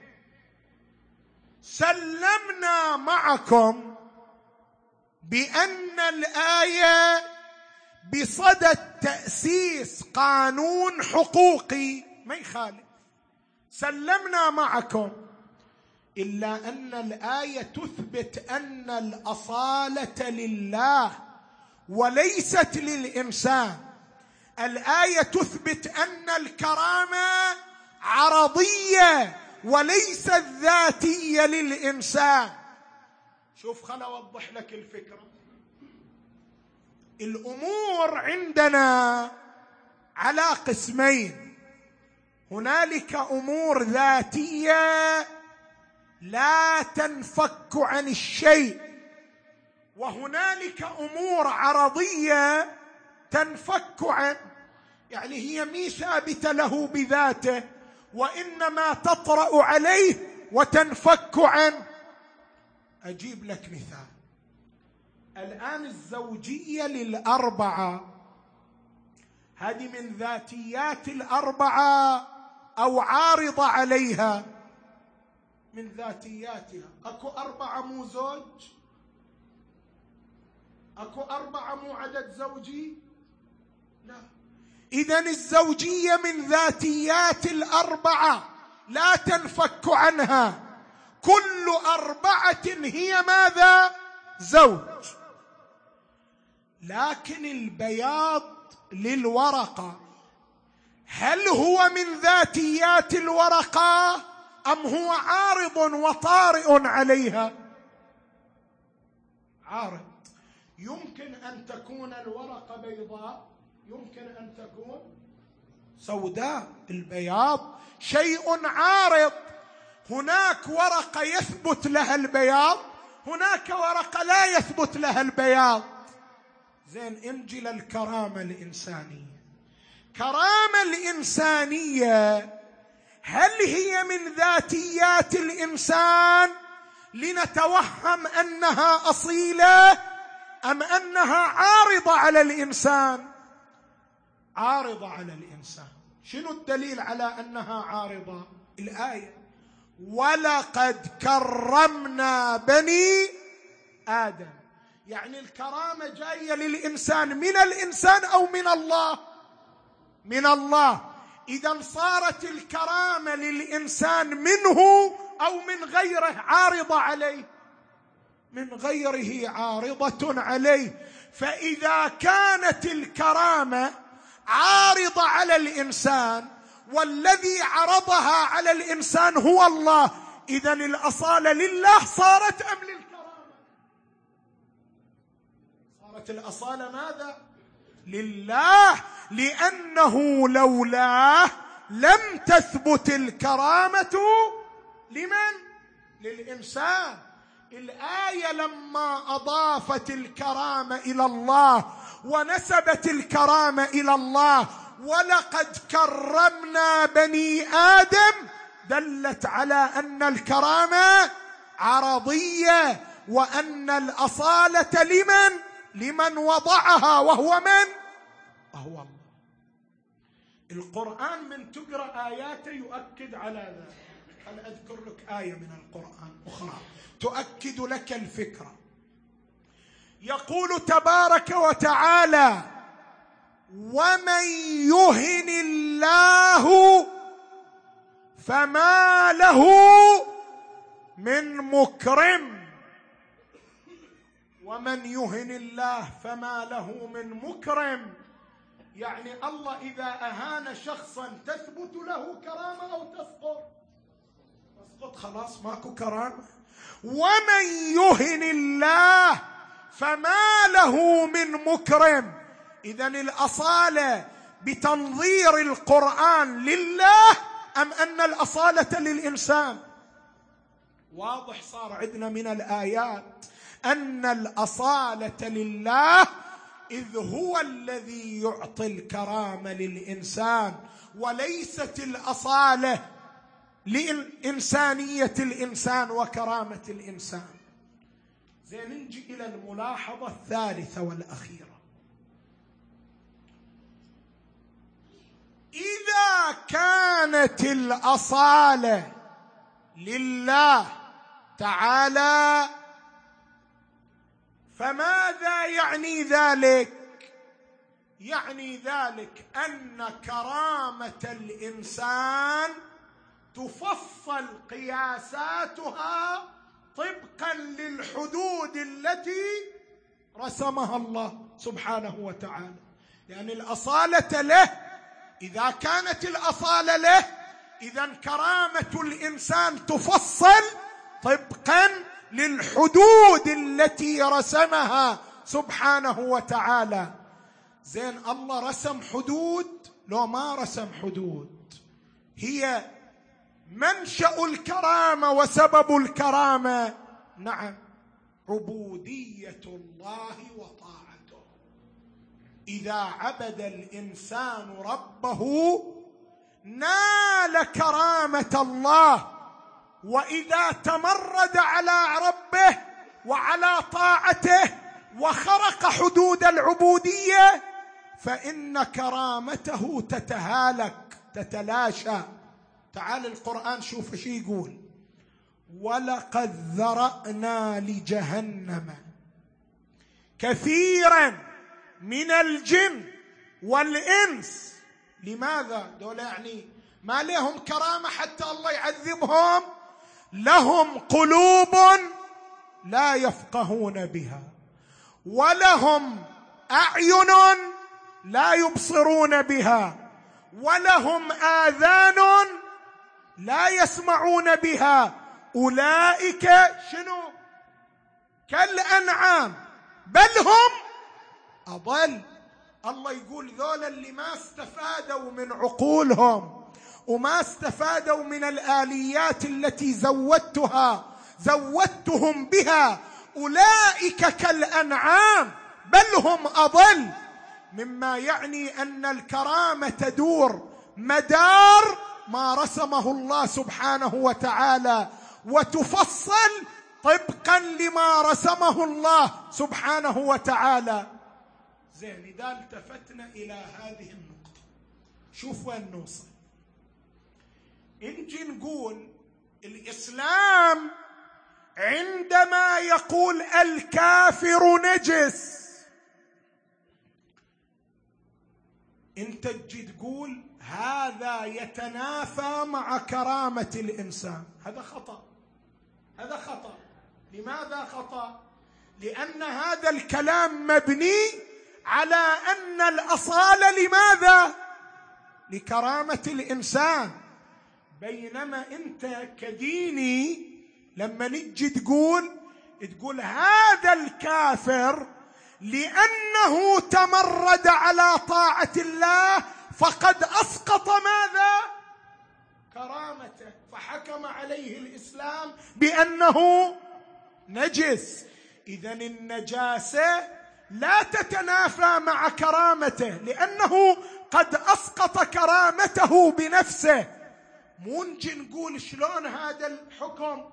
سلمنا معكم بأن الآية بصدد تأسيس قانون حقوقي، ما يخالف، سلمنا معكم، إلا أن الآية تثبت أن الأصالة لله وليست للإنسان. الآية تثبت أن الكرامة عرضية وليست ذاتية للإنسان. شوف خل أوضح لك الفكرة. الأمور عندنا على قسمين، هنالك أمور ذاتية لا تنفك عن الشيء، وهنالك أمور عرضية تنفك عنه. يعني هي مي ثابتة له بذاته، وإنما تطرأ عليه وتنفك عنه. أجيب لك مثال. الآن الزوجية للأربعة هذه من ذاتيات الأربعة أو عارضة عليها؟ من ذاتياتها. أكو أربعة مو زوج؟ أكو أربعة مو عدد زوجي؟ لا. إذن الزوجية من ذاتيات الأربعة لا تنفك عنها. كل أربعة هي ماذا؟ زوج. لكن البياض للورقة هل هو من ذاتيات الورقة أم هو عارض وطارئ عليها؟ عارض. يمكن أن تكون الورقة بيضاء، يمكن أن تكون سوداء. البياض شيء عارض. هناك ورقة يثبت لها البياض، هناك ورقة لا يثبت لها البياض. زين، انجل الكرامة الإنسانية. كرامة الإنسانية هل هي من ذاتيات الإنسان لنتوهم أنها أصيلة أم أنها عارضة على الإنسان؟ عارضة على الإنسان. شنو الدليل على أنها عارضة؟ الآية: ولقد كرمنا بني آدم. يعني الكرامة جاية للإنسان من الإنسان أو من الله؟ من الله. إذن صارت الكرامة للإنسان منه أو من غيره عارضة عليه؟ من غيره عارضة عليه. فإذا كانت الكرامة عارضة على الإنسان والذي عرضها على الإنسان هو الله، إذن الأصالة لله صارت أم للكرامة؟ صارت الأصالة ماذا؟ لله، لأنه لولاه لم تثبت الكرامة. لمن؟ للإنسان. الآية لما أضافت الكرامة إلى الله ونسبت الكرامة إلى الله، ولقد كرمنا بني آدم، دلت على أن الكرامة عرضية، وأن الأصالة لمن؟ لمن وضعها، وهو من؟ وهو الله. القرآن من تقرأ آياته يؤكد على ذلك. أنا أذكر لك آية من القرآن أخرى تؤكد لك الفكرة. يقول تبارك وتعالى: ومن يهن الله فما له من مكرم. ومن يهن الله فما له من مكرم، يعني الله إذا أهان شخصا تثبت له كرامة أو تسقط؟ تسقط، خلاص ماكو كرامة. ومن يهن الله فما له من مكرم. إذن الأصالة بتنظير القرآن لله أم أن الأصالة للإنسان؟ واضح صار عندنا من الآيات أن الأصالة لله، إذ هو الذي يعطي الكرامة للإنسان، وليست الأصالة لإنسانية الإنسان وكرامة الإنسان. زين، نجي إلى الملاحظة الثالثة والأخيرة. إذا كانت الأصالة لله تعالى فماذا يعني ذلك؟ يعني ذلك أن كرامة الإنسان تفصل قياساتها طبقا للحدود التي رسمها الله سبحانه وتعالى. يعني الأصالة له. إذا كانت الأصالة له، إذن كرامة الإنسان تفصل طبقا للحدود التي رسمها سبحانه وتعالى. زين، الله رسم حدود لو ما رسم حدود؟ هي منشأ الكرامة وسبب الكرامة. نعم، عبودية الله وطاعته. إذا عبد الإنسان ربه نال كرامة الله، وإذا تمرد على ربه وعلى طاعته وخرق حدود العبودية فإن كرامته تتهالك تتلاشى. تعال القرآن شوف شو يقول: ولقد ذرأنا لجهنم كثيرا من الجن والإنس. لماذا؟ دول يعني ما لهم كرامة حتى الله يعذبهم؟ لهم قلوب لا يفقهون بها، ولهم أعين لا يبصرون بها، ولهم آذان لا يسمعون بها، أولئك شنو؟ كالأنعام بل هم أضل. الله يقول ذولا اللي ما استفادوا من عقولهم وما استفادوا من الآليات التي زودتها زودتهم بها، أولئك كالأنعام بل هم أضل. مما يعني أن الكرامة تدور مدار ما رسمه الله سبحانه وتعالى، وتفصل طبقا لما رسمه الله سبحانه وتعالى. زين، إذا التفتنا إلى هذه النقطة شوف وين نوصل. نجي نقول الإسلام عندما يقول الكافر نجس، انت تجي تقول هذا يتنافى مع كرامة الإنسان. هذا خطأ، هذا خطأ. لماذا خطأ؟ لأن هذا الكلام مبني على أن الأصالة لماذا؟ لكرامة الإنسان. بينما أنت كديني لما نجي تقول تقول هذا الكافر لأنه تمرد على طاعة الله فقد أسقط ماذا؟ كرامته، فحكم عليه الإسلام بأنه نجس. إذن النجاسة لا تتنافى مع كرامته لأنه قد أسقط كرامته بنفسه. مو نجي نقول شلون هذا الحكم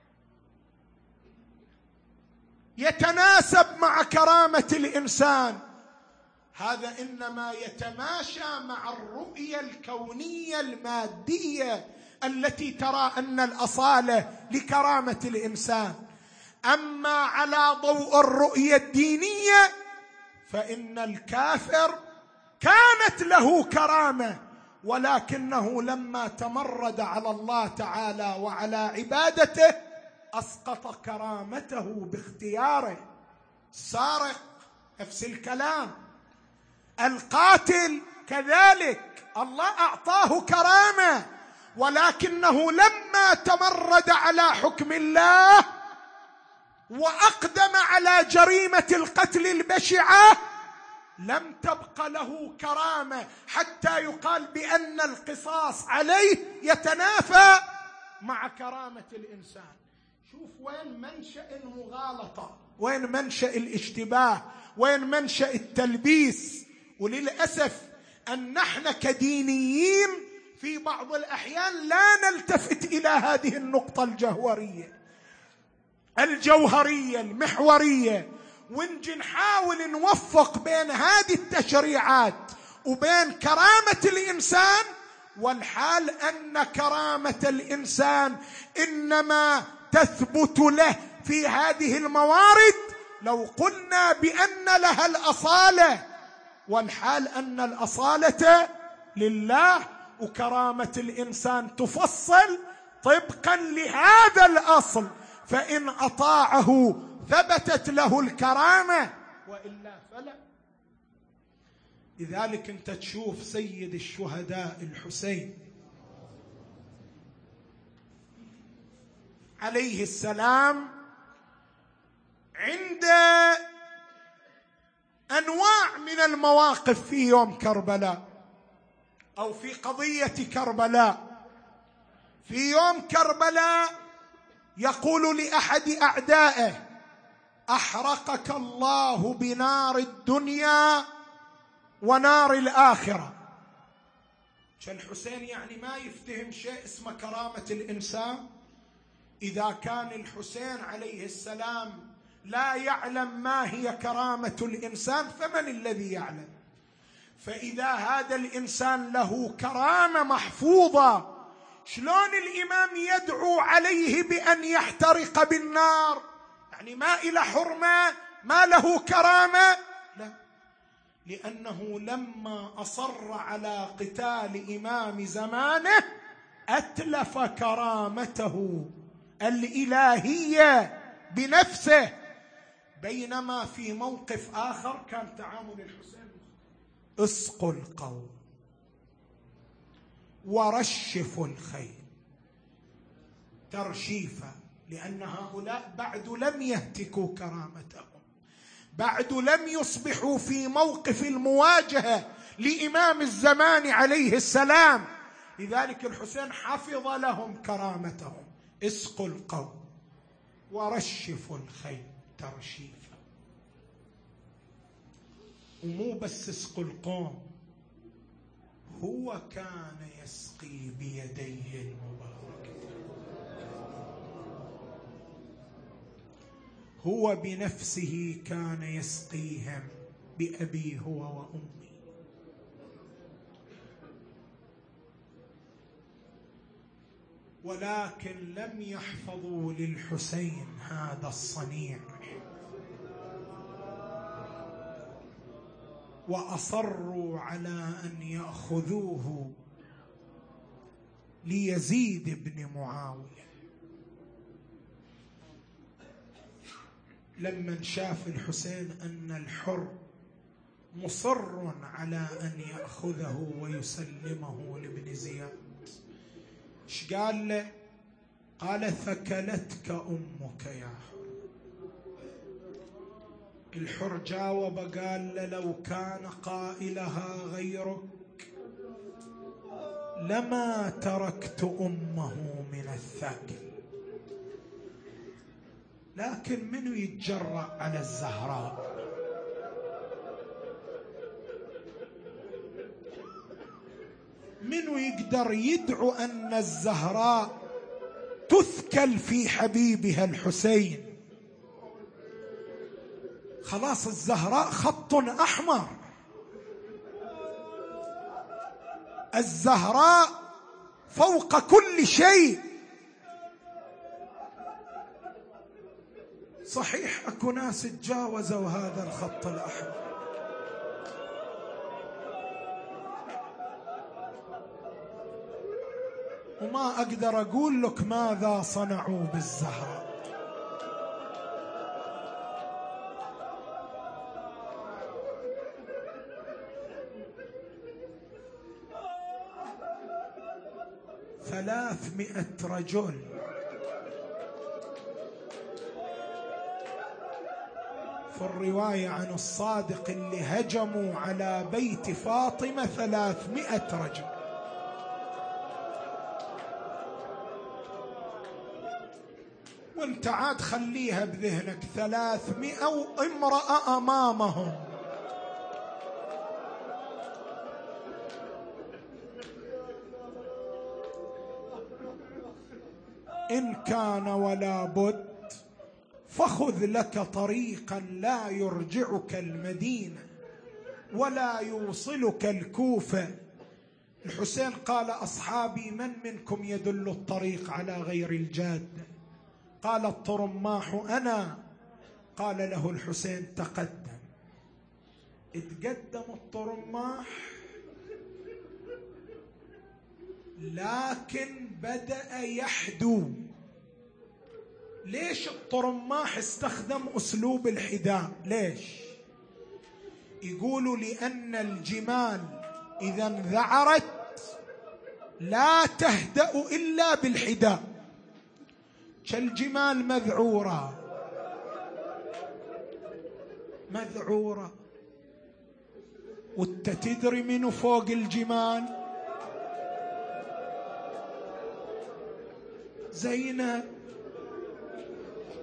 يتناسب مع كرامة الإنسان. هذا إنما يتماشى مع الرؤية الكونية المادية التي ترى أن الأصالة لكرامة الإنسان. أما على ضوء الرؤية الدينية فإن الكافر كانت له كرامة، ولكنه لما تمرد على الله تعالى وعلى عبادته أسقط كرامته باختياره. السارق نفس الكلام، القاتل كذلك، الله أعطاه كرامة، ولكنه لما تمرد على حكم الله وأقدم على جريمة القتل البشعة لم تبق له كرامة حتى يقال بأن القصاص عليه يتنافى مع كرامة الإنسان. شوف وين منشأ المغالطة، وين منشأ الاشتباه، وين منشأ التلبيس. وللأسف أن نحن كدينيين في بعض الأحيان لا نلتفت إلى هذه النقطة الجوهرية الجوهرية المحورية، ونجي نحاول نوفق بين هذه التشريعات وبين كرامة الإنسان، والحال أن كرامة الإنسان إنما تثبت له في هذه الموارد لو قلنا بأن لها الأصالة، والحال أن الأصالة لله، وكرامة الإنسان تفصل طبقا لهذا الأصل، فإن أطاعه ثبتت له الكرامة وإلا فلا. لذلك أنت تشوف سيد الشهداء الحسين عليه السلام عند أنواع من المواقف في يوم كربلاء أو في قضية كربلاء. في يوم كربلاء يقول لأحد أعدائه: أحرقك الله بنار الدنيا ونار الآخرة. الحسين يعني ما يفتهم شيء اسمه كرامة الإنسان. إذا كان الحسين عليه السلام لا يعلم ما هي كرامة الإنسان، فمن الذي يعلم؟ فإذا هذا الإنسان له كرامة محفوظة، شلون الإمام يدعو عليه بأن يحترق بالنار؟ يعني ما إلى حرمة، ما له كرامة؟ لا، لأنه لما أصر على قتال إمام زمانه أتلف كرامته الإلهية بنفسه. بينما في موقف آخر كان تعامل الحسين: اسقوا القوم ورشفوا الخيل ترشيفا، لأن هؤلاء بعد لم يهتكوا كرامتهم، بعد لم يصبحوا في موقف المواجهة لإمام الزمان عليه السلام. لذلك الحسين حفظ لهم كرامتهم: اسقوا القوم ورشفوا الخيل ترشيفا. ومو بس اسقوا القوم، هو كان يسقي بيديه المباركة، هو بنفسه كان يسقيهم بأبي هو وأمي. ولكن لم يحفظوا للحسين هذا الصنيع، وأصروا على أن يأخذوه ليزيد بن معاوية. لما شاف الحسين أن الحر مصر على أن يأخذه ويسلمه لابن زياد، ايش قال له؟ قال: ثكلتك أمك يا حر. الحر جاوب قال له: لو كان قائلها غيرك لما تركت أمه من الثاكل. لكن منو يتجرأ على الزهراء؟ منو يقدر يدعو أن الزهراء تثكل في حبيبها الحسين؟ خلاص الزهراء خط أحمر، الزهراء فوق كل شيء. صحيح أكو ناس تجاوزوا هذا الخط الأحمر، وما أقدر أقول لك ماذا صنعوا بالزهراء. ثلاثمائة رجل في الرواية عن الصادق اللي هجموا على بيت فاطمة، ثلاثمائة رجل. وانت عاد خليها بذهنك، ثلاثمائة وامرأة أمامهم. إن كان ولا بد فخذ لك طريقا لا يرجعك المدينة ولا يوصلك الكوفة. الحسين قال: أصحابي من منكم يدل الطريق على غير الجادة؟ قال الطرماح: أنا. قال له الحسين: تقدم. اتقدم الطرماح، لكن بدأ يحدو. ليش الطرماح استخدم أسلوب الحداء؟ ليش؟ يقولوا لأن الجمال إذا انذعرت لا تهدأ إلا بالحداء. كالجمال مذعورة مذعورة، وانت تدري منو فوق الجمال؟ زينب،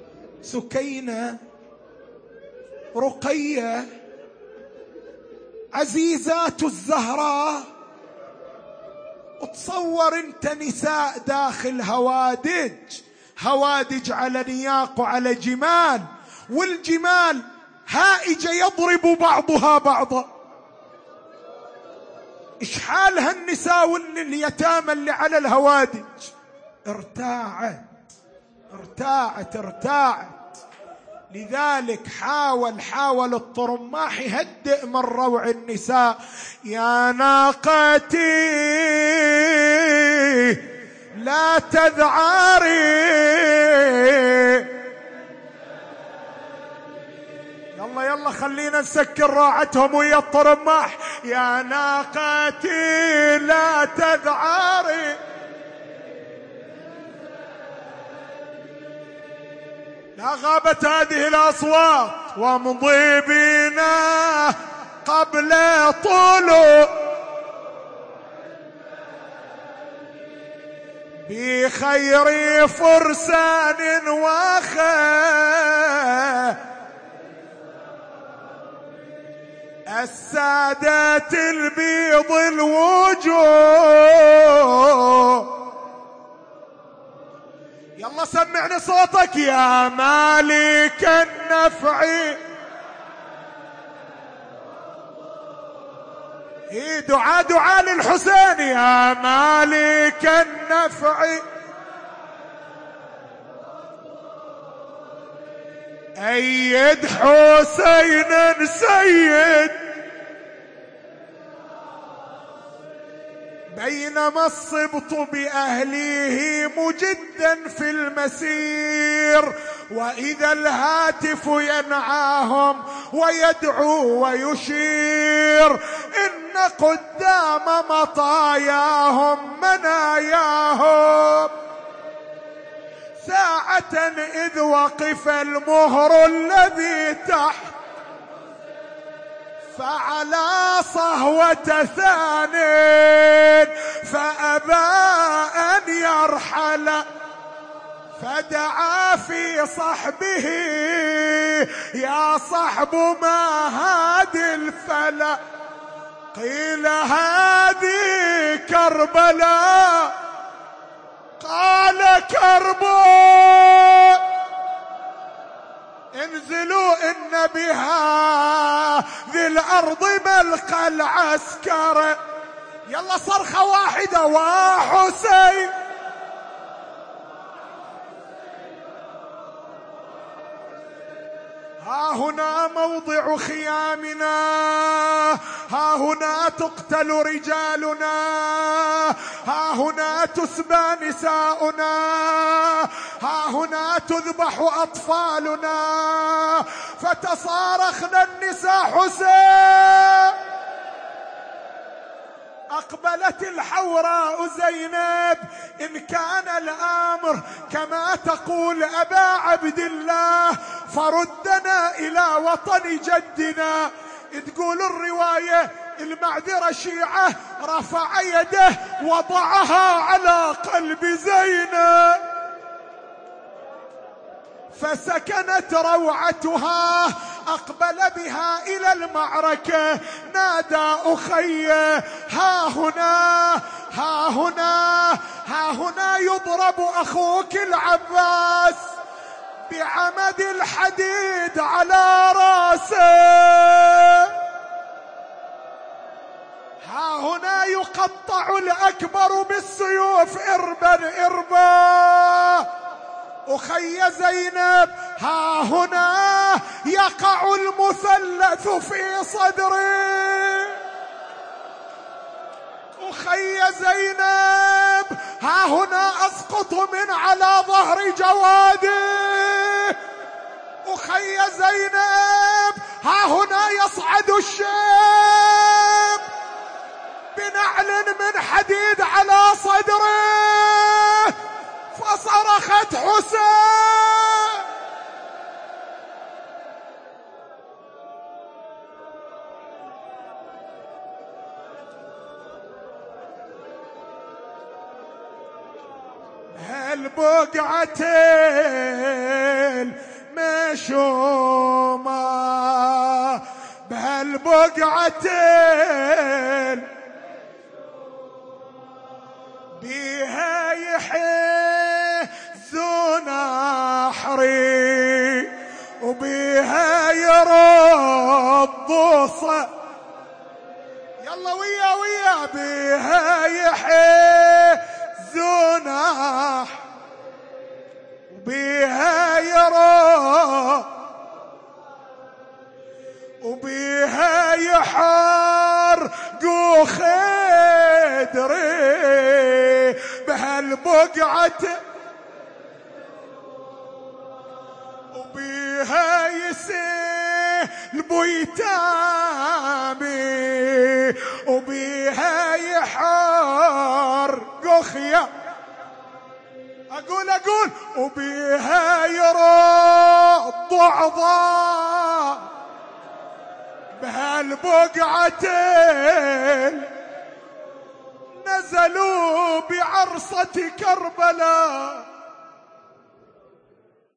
سكينة، رقية. عزيزات الزهراء. تصور انت نساء داخل هوادج، هوادج على نياق وعلى جمال، والجمال هائجة يضرب بعضها بعضا. إيش حال هالنساء واليتامى اللي على الهوادج؟ ارتاعت ارتاعت ارتاعت. لذلك حاول حاول الطرماح يهدئ من روع النساء. يا ناقتي لا تذعري، يلا يلا خلينا نسكر راعتهم ويا الطرماح. يا ناقتي لا تذعري، لا غابت هذه الأصوات وامضي بنا قبل طلوع بخير فرسان وخير السادات البيض الوجوه. يلا سمعني صوتك. يا مالك النفع، هي دعاء دعاء للحسين. يا مالك النفع أيد حسين سيد، بينما الصبط بأهليه مجدا في المسير، وإذا الهاتف ينعاهم ويدعو ويشير، إن قدام مطاياهم مناياهم. ساعة إذ وقف المهر الذي تحت، فعلى صهوة ثان فأبى أن يرحل، فدعا في صحبه يا صحب ما هذه الفلا، قيل هذه كربلاء، قال كربلاء انزلوا إن بها ذي الأرض ملقى العسكر. يلا صرخة واحدة وحسين. ها هنا موضع خيامنا، ها هنا تقتل رجالنا، ها هنا تسبى نساؤنا، ها هنا تذبح أطفالنا. فتصارخنا النساء حسين. أقبلت الحوراء زينب، إن كان الأمر كما تقول أبا عبد الله فردنا إلى وطن جدنا. تقول الرواية المعذرة شيعة رفع يده وضعها على قلب زينب، فسكنت روعتها. أقبل بها إلى المعركة، نادى أخي ها هنا ها هنا ها هنا يضرب أخوك العباس بعمد الحديد على راسه، ها هنا يقطع الأكبر بالسيوف إربا إربا. أخي زينب ها هنا يقع المثلث في صدري. أخي زينب ها هنا أسقط من على ظهر جوادي. أخي زينب ها هنا يصعد الشاب بنعل من حديد على صدره. فصرخت حسين. هالبقعتين مشومة بها بهالبقعتين بيها يحزون أحري وبيها يرضوا ص يلا ويا ويا بيها يحزون أحري وبيها يرضوا وبيها يحرقوا خدري بهالبقعة وبيها يسلبوا يتامي وبيها يحرقوا خيام اقول اقول وبيها يرضوا عظام بهالبقعتين نزلوا بعرصة كربلاء